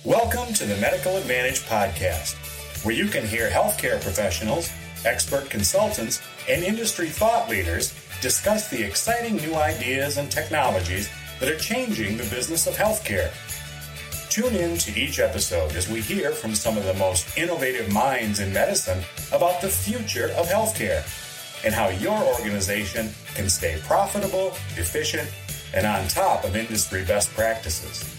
Welcome to the Medical Advantage Podcast, where you can hear healthcare professionals, expert consultants, and industry thought leaders discuss the exciting new ideas and technologies that are changing the business of healthcare. Tune in to each episode as we hear from some of the most innovative minds in medicine about the future of healthcare and how your organization can stay profitable, efficient, and on top of industry best practices.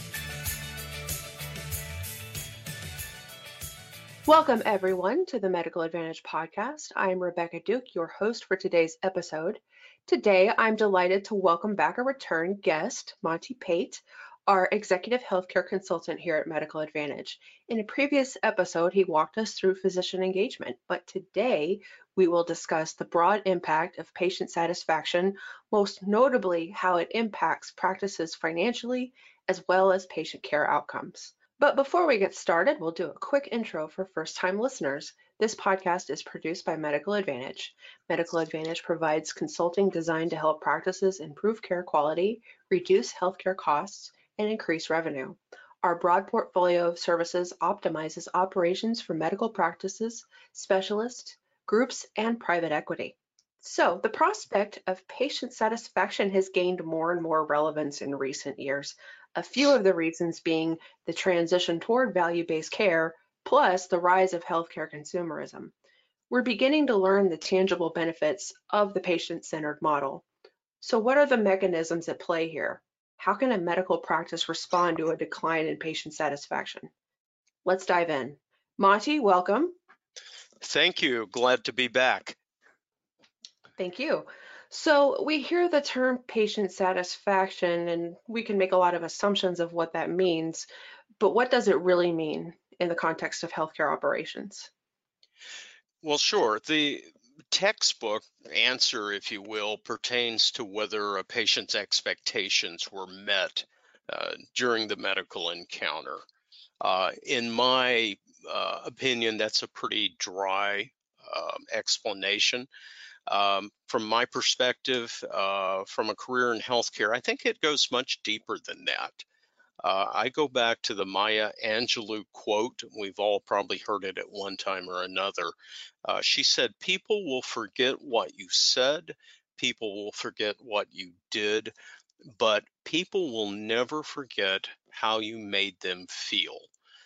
Welcome, everyone, to the Medical Advantage Podcast. I'm Rebecca Duke, your host for today's episode. Today, I'm delighted to welcome back a return guest, Monty Pate, our Executive Healthcare Consultant here at Medical Advantage. In a previous episode, he walked us through physician engagement, but today we will discuss the broad impact of patient satisfaction, most notably how it impacts practices financially, as well as patient care outcomes. But before we get started, we'll do a quick intro for first-time listeners. This podcast is produced by Medical Advantage. Medical Advantage provides consulting designed to help practices improve care quality, reduce healthcare costs, and increase revenue. Our broad portfolio of services optimizes operations for medical practices, specialists, groups, and private equity. So, the prospect of patient satisfaction has gained more and more relevance in recent years. A few of the reasons being the transition toward value-based care, plus the rise of healthcare consumerism. We're beginning to learn the tangible benefits of the patient-centered model. So what are the mechanisms at play here? How can a medical practice respond to a decline in patient satisfaction? Let's dive in. Monty, welcome. Thank you. Glad to be back. Thank you. So we hear the term patient satisfaction and we can make a lot of assumptions of what that means, but what does it really mean in the context of healthcare operations? Well, sure. The textbook answer, if you will, pertains to whether a patient's expectations were met during the medical encounter. In my opinion, that's a pretty dry explanation. From my perspective, from a career in healthcare, I think it goes much deeper than that. I go back to the Maya Angelou quote. We've all probably heard it at one time or another. She said, "People will forget what you said, people will forget what you did, but people will never forget how you made them feel."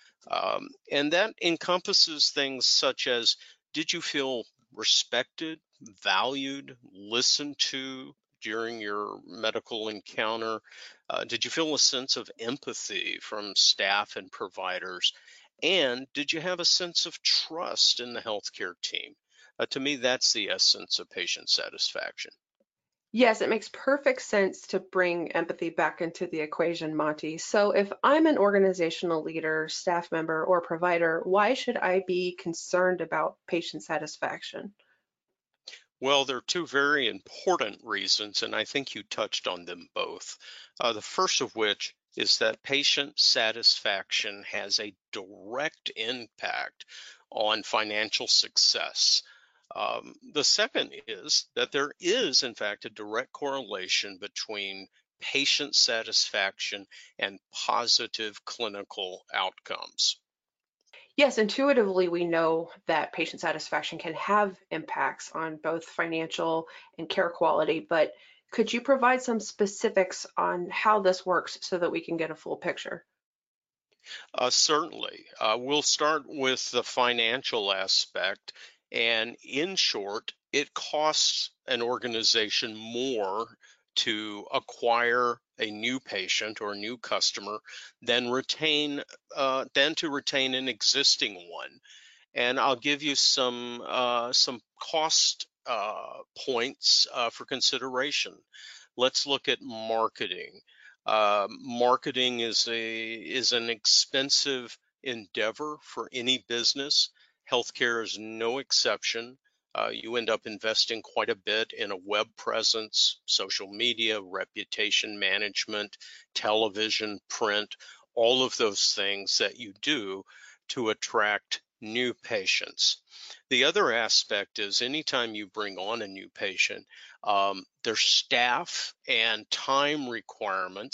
And that encompasses things such as, did you feel respected, valued, listened to during your medical encounter? Did you feel a sense of empathy from staff and providers? And did you have a sense of trust in the healthcare team? To me, that's the essence of patient satisfaction. Yes, it makes perfect sense to bring empathy back into the equation, Monty. So if I'm an organizational leader, staff member, or provider, why should I be concerned about patient satisfaction? Well, there are two very important reasons, and I think you touched on them both. The first of which is that patient satisfaction has a direct impact on financial success. The second is that there is, in fact, a direct correlation between patient satisfaction and positive clinical outcomes. Yes, intuitively, we know that patient satisfaction can have impacts on both financial and care quality, but could you provide some specifics on how this works so that we can get a full picture? Certainly. We'll start with the financial aspect. And in short, it costs an organization more to acquire a new patient or a new customer than to retain an existing one. And I'll give you some cost points for consideration. Let's look at marketing. Marketing is an expensive endeavor for any business. Healthcare is no exception. You end up investing quite a bit in a web presence, social media, reputation management, television, print, all of those things that you do to attract new patients. The other aspect is anytime you bring on a new patient, there's staff and time requirements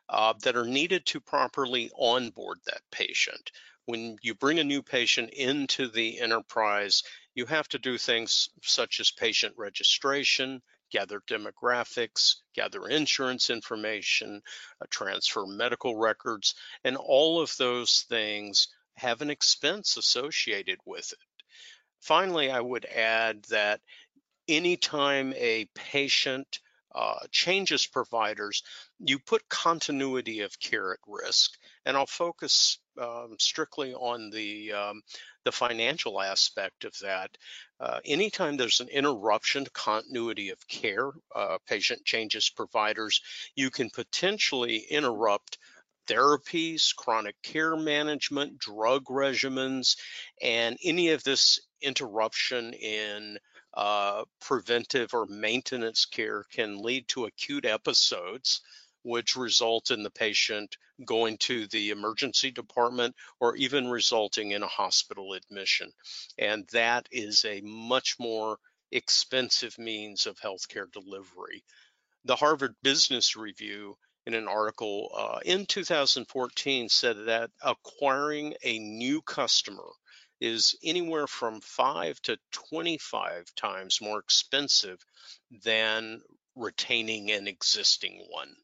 that are needed to properly onboard that patient. When you bring a new patient into the enterprise, you have to do things such as patient registration, gather demographics, gather insurance information, transfer medical records, and all of those things have an expense associated with it. Finally, I would add that anytime a patient changes providers, you put continuity of care at risk. And I'll focus strictly on the financial aspect of that. Anytime there's an interruption to continuity of care, patient changes providers, you can potentially interrupt therapies, chronic care management, drug regimens, and any of this interruption in preventive or maintenance care can lead to acute episodes, which result in the patient going to the emergency department or even resulting in a hospital admission. And that is a much more expensive means of healthcare delivery. The Harvard Business Review, in an article in 2014, said that acquiring a new customer is anywhere from 5 to 25 times more expensive than retaining an existing one.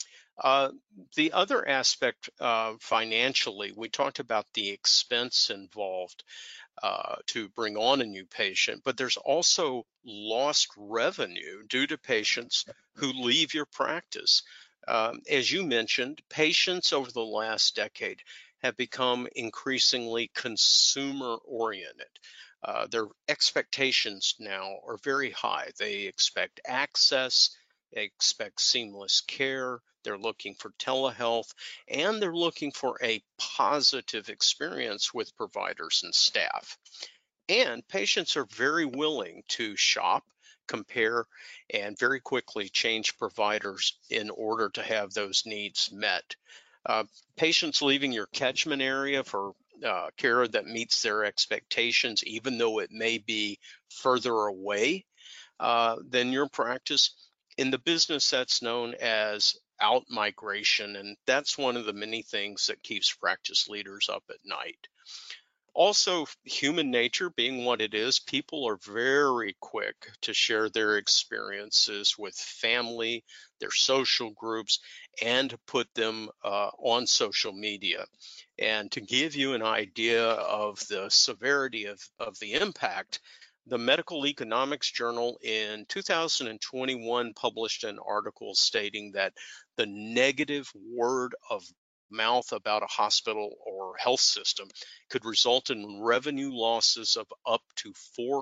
The other aspect financially, we talked about the expense involved to bring on a new patient, but there's also lost revenue due to patients who leave your practice. As you mentioned, patients over the last decade have become increasingly consumer oriented. Their expectations now are very high. They expect access, they expect seamless care, they're looking for telehealth, and they're looking for a positive experience with providers and staff. And patients are very willing to shop, compare, and very quickly change providers in order to have those needs met. Patients leaving your catchment area for care that meets their expectations, even though it may be further away than your practice. In the business, that's known as out migration, and that's one of the many things that keeps practice leaders up at night. Also, human nature being what it is, people are very quick to share their experiences with family, their social groups, and put them on social media. And to give you an idea of the severity of the impact, the Medical Economics Journal in 2021 published an article stating that the negative word of mouth about a hospital or health system could result in revenue losses of up to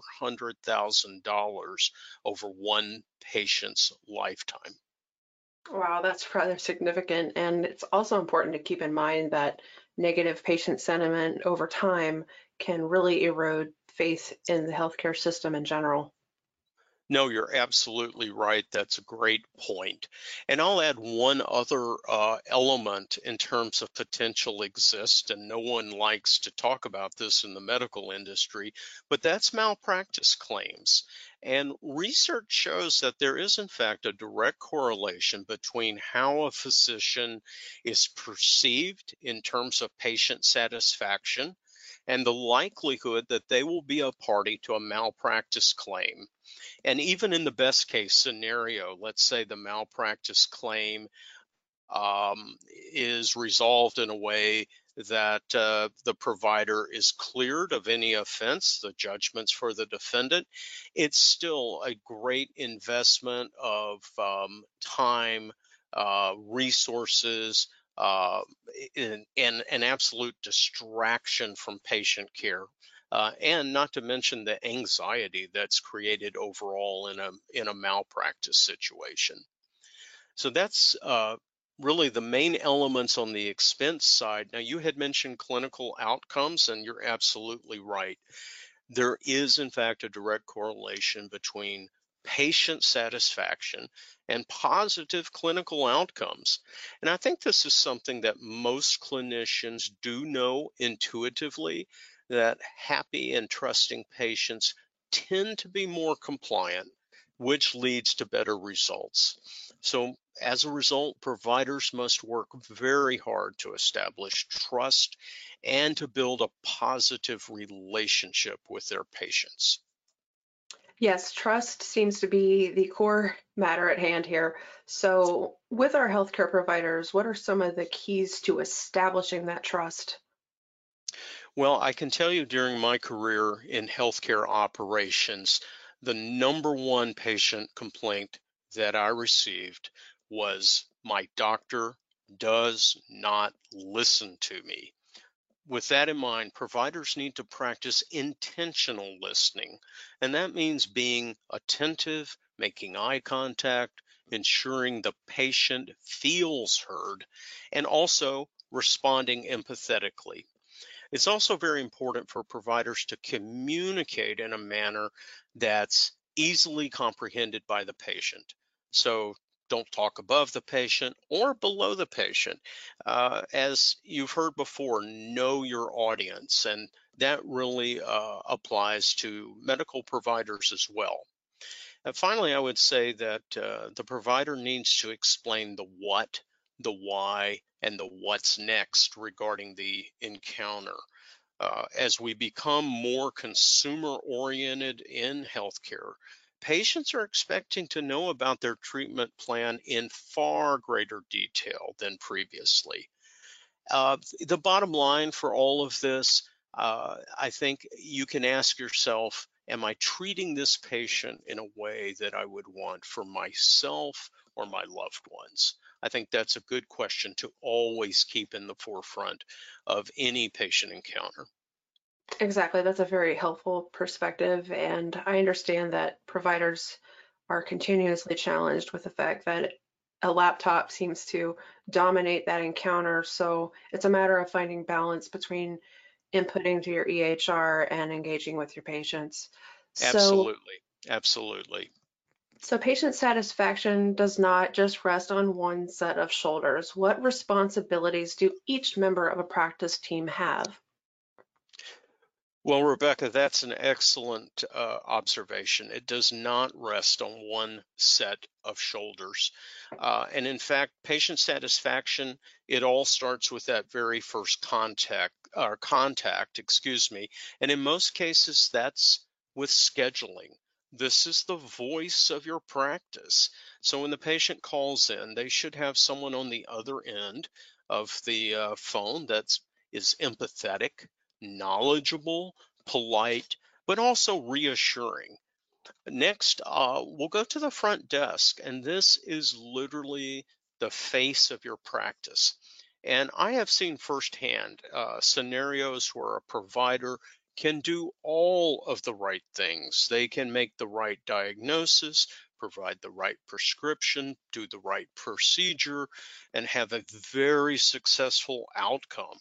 $400,000 over one patient's lifetime. Wow, that's rather significant. And it's also important to keep in mind that negative patient sentiment over time can really erode faith in the healthcare system in general. No, you're absolutely right. That's a great point. And I'll add one other element in terms of potential exist, and no one likes to talk about this in the medical industry, but that's malpractice claims. And research shows that there is, in fact, a direct correlation between how a physician is perceived in terms of patient satisfaction and the likelihood that they will be a party to a malpractice claim. And even in the best case scenario, let's say the malpractice claim is resolved in a way that the provider is cleared of any offense, the judgments for the defendant, it's still a great investment of time, resources, and an absolute distraction from patient care. And not to mention the anxiety that's created overall in a malpractice situation. So that's really the main elements on the expense side. Now, you had mentioned clinical outcomes, and you're absolutely right. There is, in fact, a direct correlation between patient satisfaction and positive clinical outcomes. And I think this is something that most clinicians do know intuitively, that happy and trusting patients tend to be more compliant, which leads to better results. So as a result, providers must work very hard to establish trust and to build a positive relationship with their patients. Yes, trust seems to be the core matter at hand here. So, with our healthcare providers, what are some of the keys to establishing that trust? Well, I can tell you during my career in healthcare operations, the number one patient complaint that I received was my doctor does not listen to me. With that in mind, providers need to practice intentional listening, and that means being attentive, making eye contact, ensuring the patient feels heard, and also responding empathetically. It's also very important for providers to communicate in a manner that's easily comprehended by the patient. So don't talk above the patient or below the patient. As you've heard before, know your audience, and that really applies to medical providers as well. And finally, I would say that the provider needs to explain the what, the why, and the what's next regarding the encounter. As we become more consumer oriented in healthcare, patients are expecting to know about their treatment plan in far greater detail than previously. The bottom line for all of this, I think you can ask yourself, am I treating this patient in a way that I would want for myself or my loved ones? I think that's a good question to always keep in the forefront of any patient encounter. Exactly, that's a very helpful perspective, and I understand that providers are continuously challenged with the fact that a laptop seems to dominate that encounter. So it's a matter of finding balance between inputting to your EHR and engaging with your patients. So, Absolutely. Absolutely. so patient satisfaction does not just rest on one set of shoulders. What responsibilities do each member of a practice team have? Well, Rebecca, that's an excellent observation. It does not rest on one set of shoulders. And in fact, patient satisfaction, it all starts with that very first contact, excuse me. And in most cases, that's with scheduling. This is the voice of your practice. So when the patient calls in, they should have someone on the other end of the phone that is empathetic, knowledgeable, polite, but also reassuring. Next, we'll go to the front desk, and this is literally the face of your practice. And I have seen firsthand scenarios where a provider can do all of the right things. They can make the right diagnosis, provide the right prescription, do the right procedure, and have a very successful outcome.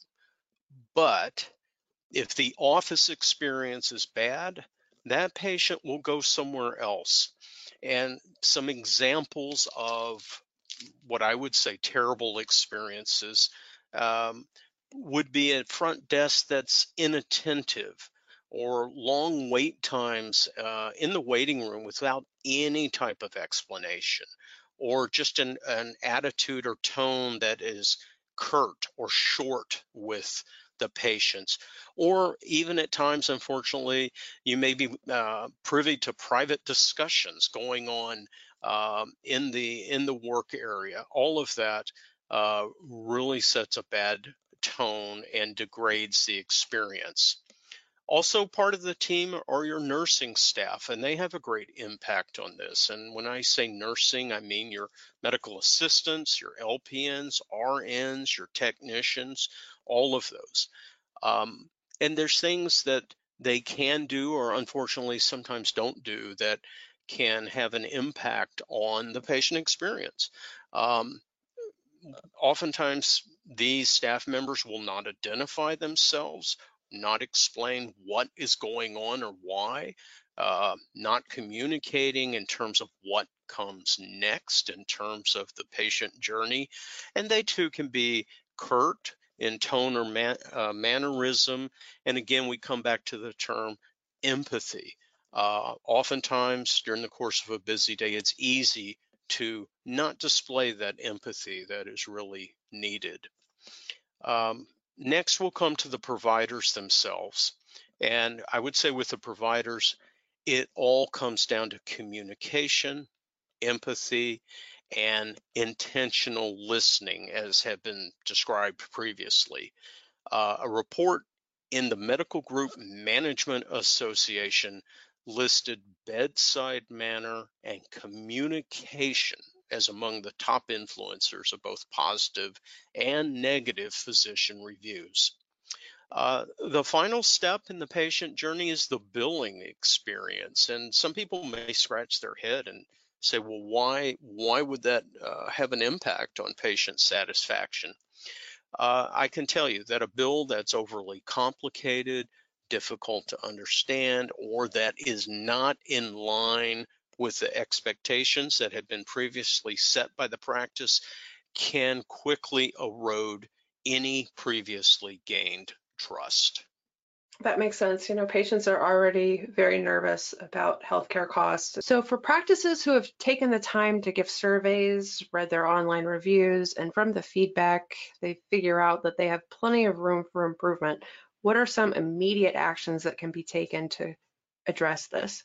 But if the office experience is bad, that patient will go somewhere else. And some examples of what I would say terrible experiences um, would be a front desk that's inattentive or long wait times in the waiting room without any type of explanation, or just an attitude or tone that is curt or short with the patients, or even at times, unfortunately, you may be privy to private discussions going on in the work area. All of that really sets a bad tone and degrades the experience. Also, part of the team are your nursing staff, and they have a great impact on this. And when I say nursing, I mean your medical assistants, your LPNs, RNs, your technicians, all of those. Um, and there's things that they can do, or unfortunately sometimes don't do, that can have an impact on the patient experience. Um, Oftentimes, these staff members will not identify themselves, not explain what is going on or why, not communicating in terms of what comes next in terms of the patient journey. And they too can be curt in tone or mannerism. And again, we come back to the term empathy. Oftentimes, during the course of a busy day, it's easy to not display that empathy that is really needed. Next, we'll come to the providers themselves. And I would say with the providers, it all comes down to communication, empathy, and intentional listening, as have been described previously. A report in the Medical Group Management Association listed bedside manner and communication as among the top influencers of both positive and negative physician reviews. The final step in the patient journey is the billing experience. And some people may scratch their head and say, well, why would that have an impact on patient satisfaction? I can tell you that a bill that's overly complicated, difficult to understand, or that is not in line with the expectations that have been previously set by the practice can quickly erode any previously gained trust. That makes sense. Patients are already very nervous about healthcare costs. So for practices who have taken the time to give surveys, read their online reviews, and from the feedback, they figure out that they have plenty of room for improvement, what are some immediate actions that can be taken to address this?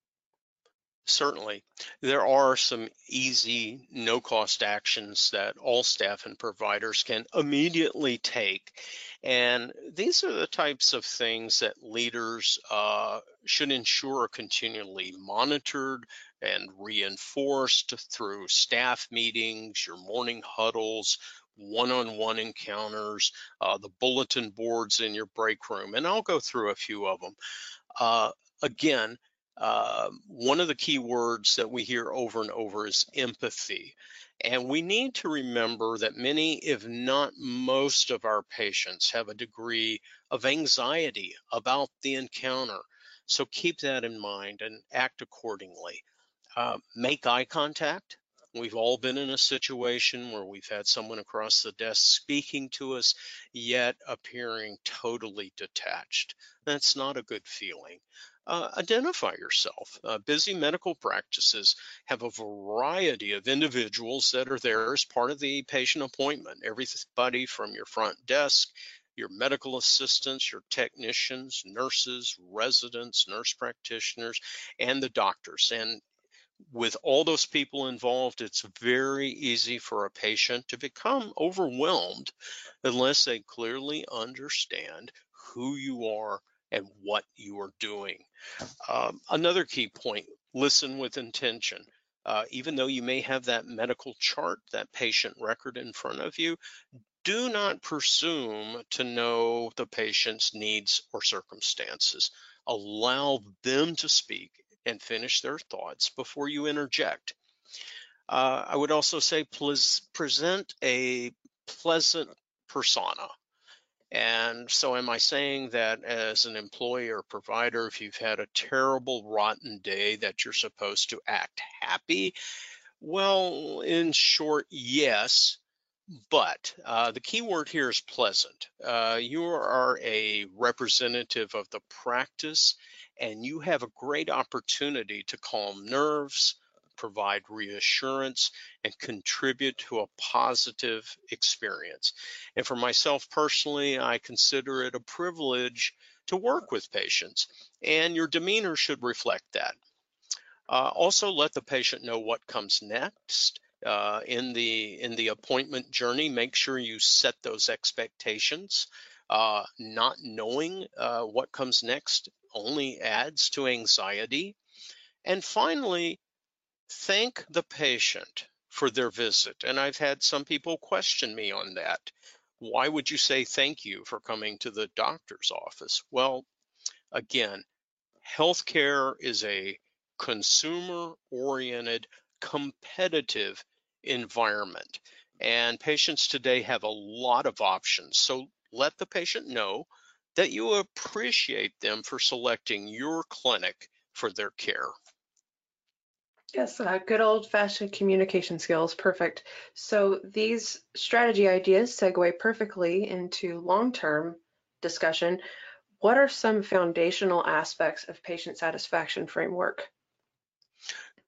Certainly. There are some easy, no-cost actions that all staff and providers can immediately take. And these are the types of things that leaders should ensure are continually monitored and reinforced through staff meetings, your morning huddles, one-on-one encounters, the bulletin boards in your break room. And I'll go through a few of them. Again, one of the key words that we hear over and over is empathy. And we need to remember that many, if not most of our patients have a degree of anxiety about the encounter. So keep that in mind and act accordingly. Make eye contact. We've all been in a situation where we've had someone across the desk speaking to us, yet appearing totally detached. That's not a good feeling. Identify yourself. Busy medical practices have a variety of individuals that are there as part of the patient appointment. Everybody from your front desk, your medical assistants, your technicians, nurses, residents, nurse practitioners, and the doctors. And with all those people involved, it's very easy for a patient to become overwhelmed unless they clearly understand who you are and what you are doing. Another key point, listen with intention. Even though you may have that medical chart, that patient record in front of you, do not presume to know the patient's needs or circumstances. Allow them to speak and finish their thoughts before you interject. I would also say present a pleasant persona. And so am I saying that as an employee or provider, if you've had a terrible, rotten day, that you're supposed to act happy? Well, in short, yes. But the key word here is pleasant. You are a representative of the practice, and you have a great opportunity to calm nerves, provide reassurance, and contribute to a positive experience. And for myself personally, I consider it a privilege to work with patients, and your demeanor should reflect that. Also, let the patient know what comes next. In the appointment journey, make sure you set those expectations. Not knowing what comes next only adds to anxiety. And finally, thank the patient for their visit. And I've had some people question me on that. Why would you say thank you for coming to the doctor's office? Well, again, healthcare is a consumer-oriented, competitive environment. And patients today have a lot of options. So let the patient know that you appreciate them for selecting your clinic for their care. Yes, good old-fashioned communication skills. Perfect. So these strategy ideas segue perfectly into long-term discussion. What are some foundational aspects of patient satisfaction framework?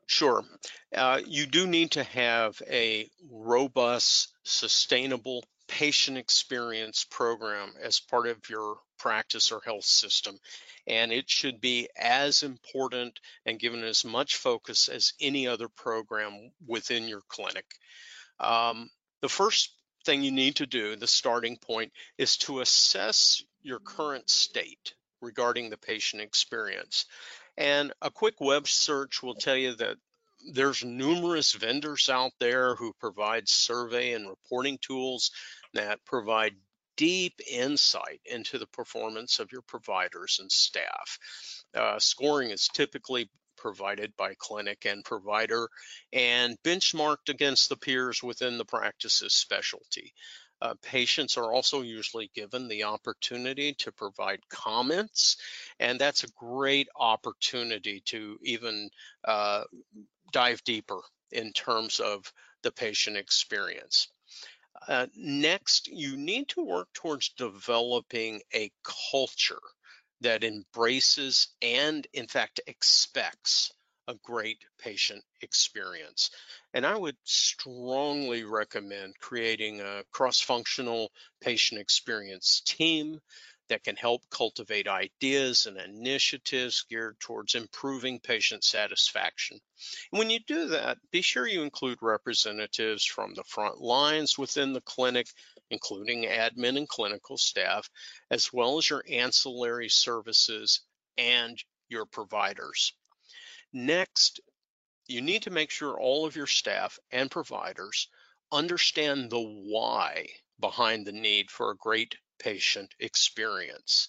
Sure. You do need to have a robust, sustainable patient experience program as part of your practice or health system. And it should be as important and given as much focus as any other program within your clinic. The first thing you need to do, the starting point, is to assess your current state regarding the patient experience. And a quick web search will tell you that there's numerous vendors out there who provide survey and reporting tools that provide deep insight into the performance of your providers and staff. Scoring is typically provided by clinic and provider and benchmarked against the peers within the practice's specialty. Patients are also usually given the opportunity to provide comments, and that's a great opportunity to even dive deeper in terms of the patient experience. Next, you need to work towards developing a culture that embraces and, in fact, expects a great patient experience. And I would strongly recommend creating a cross-functional patient experience team that can help cultivate ideas and initiatives geared towards improving patient satisfaction. And when you do that, be sure you include representatives from the front lines within the clinic, including admin and clinical staff, as well as your ancillary services and your providers. Next, you need to make sure all of your staff and providers understand the why behind the need for a great patient experience.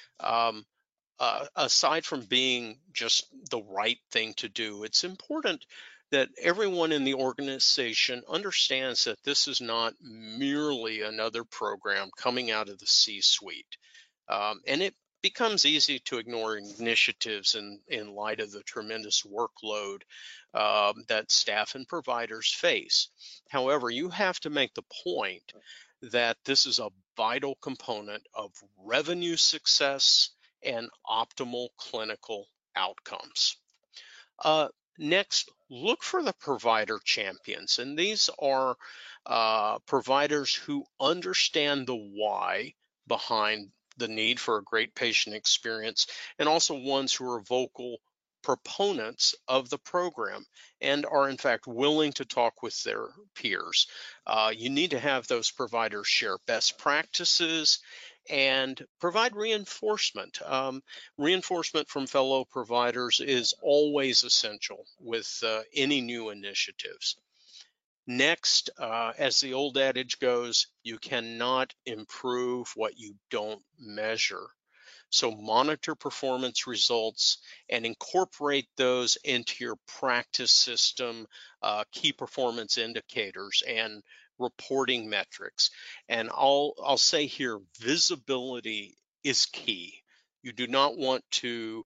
Aside from being just the right thing to do, it's important that everyone in the organization understands that this is not merely another program coming out of the C-suite. And it becomes easy to ignore initiatives in light of the tremendous workload that staff and providers face. However, you have to make the point that this is a vital component of revenue success and optimal clinical outcomes. Next, look for the provider champions, and these are providers who understand the why behind the need for a great patient experience, and also ones who are vocal proponents of the program and are in fact willing to talk with their peers. You need to have those providers share best practices and provide reinforcement. Reinforcement from fellow providers is always essential with any new initiatives. Next, as the old adage goes, you cannot improve what you don't measure. So monitor performance results and incorporate those into your practice system, key performance indicators and reporting metrics. And I'll say here, visibility is key. You do not want to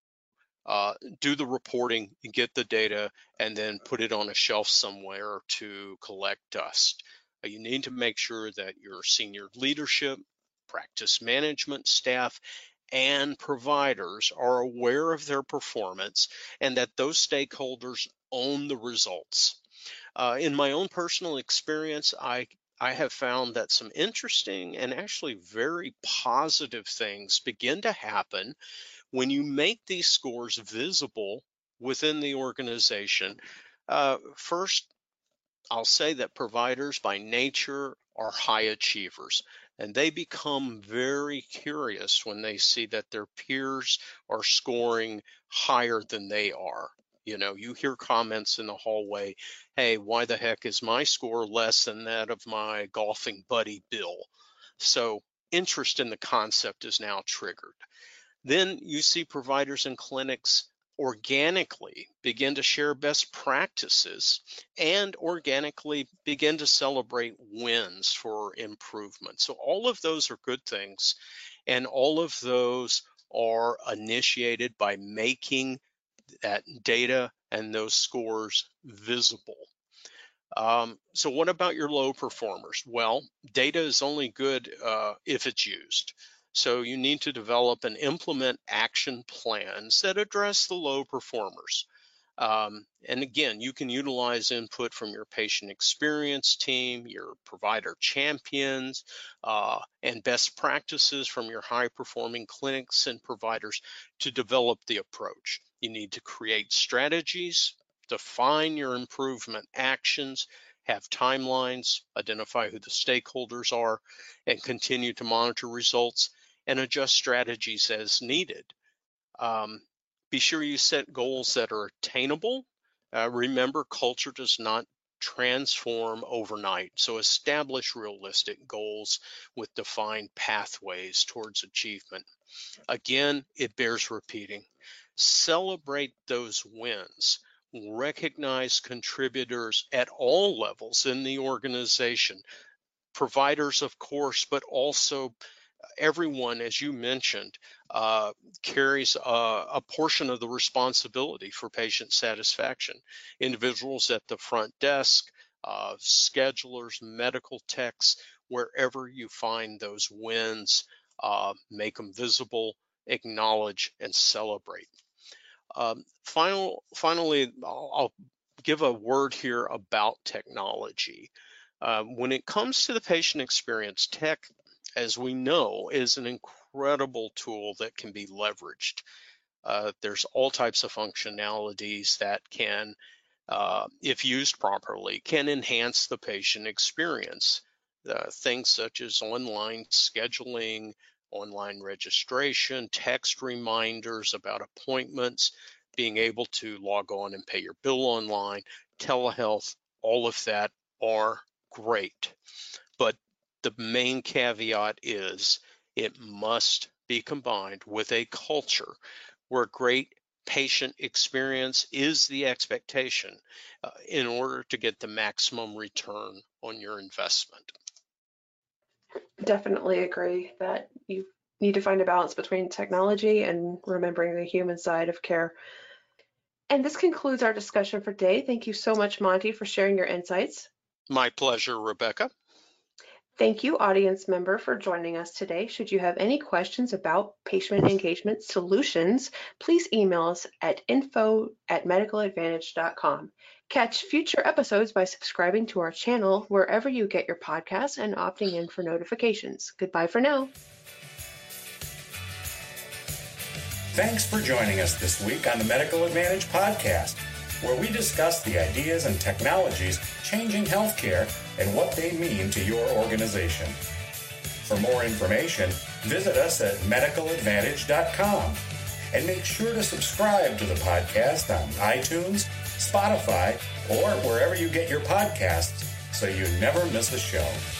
do the reporting and get the data and then put it on a shelf somewhere to collect dust. You need to make sure that your senior leadership, practice management staff, and providers are aware of their performance and that those stakeholders own the results. In my own personal experience, I have found that some interesting and actually very positive things begin to happen when you make these scores visible within the organization. First, I'll say that providers by nature are high achievers, and they become very curious when they see that their peers are scoring higher than they are. You know, you hear comments in the hallway, hey, why the heck is my score less than that of my golfing buddy Bill? So interest in the concept is now triggered. Then you see providers and clinics organically begin to share best practices and organically begin to celebrate wins for improvement. So all of those are good things, and all of those are initiated by making that data and those scores visible. So what about your low performers? Well, data is only good if it's used. So you need to develop and implement action plans that address the low performers. And again, you can utilize input from your patient experience team, your provider champions, and best practices from your high-performing clinics and providers to develop the approach. You need to create strategies, define your improvement actions, have timelines, identify who the stakeholders are, and continue to monitor results and adjust strategies as needed. Be sure you set goals that are attainable. Remember, culture does not transform overnight, so establish realistic goals with defined pathways towards achievement. Again, it bears repeating. Celebrate those wins. Recognize contributors at all levels in the organization, providers, of course, but also everyone, as you mentioned, carries a portion of the responsibility for patient satisfaction. Individuals at the front desk, schedulers, medical techs, wherever you find those wins, make them visible, acknowledge, and celebrate. Finally, I'll give a word here about technology. When it comes to the patient experience, tech, as we know, is an incredible tool that can be leveraged. There's all types of functionalities that can, if used properly, can enhance the patient experience. Things such as online scheduling, online registration, text reminders about appointments, being able to log on and pay your bill online, telehealth, all of that are great. But the main caveat is it must be combined with a culture where great patient experience is the expectation in order to get the maximum return on your investment. Definitely agree that you need to find a balance between technology and remembering the human side of care. And this concludes our discussion for today. Thank you so much, Monty, for sharing your insights. My pleasure, Rebecca. Thank you, audience member, for joining us today. Should you have any questions about patient engagement solutions, please email us at info@medicaladvantage.com. Catch future episodes by subscribing to our channel wherever you get your podcasts and opting in for notifications. Goodbye for now. Thanks for joining us this week on the Medical Advantage Podcast, where we discuss the ideas and technologies changing healthcare and what they mean to your organization. For more information, visit us at medicaladvantage.com and make sure to subscribe to the podcast on iTunes, Spotify, or wherever you get your podcasts so you never miss a show.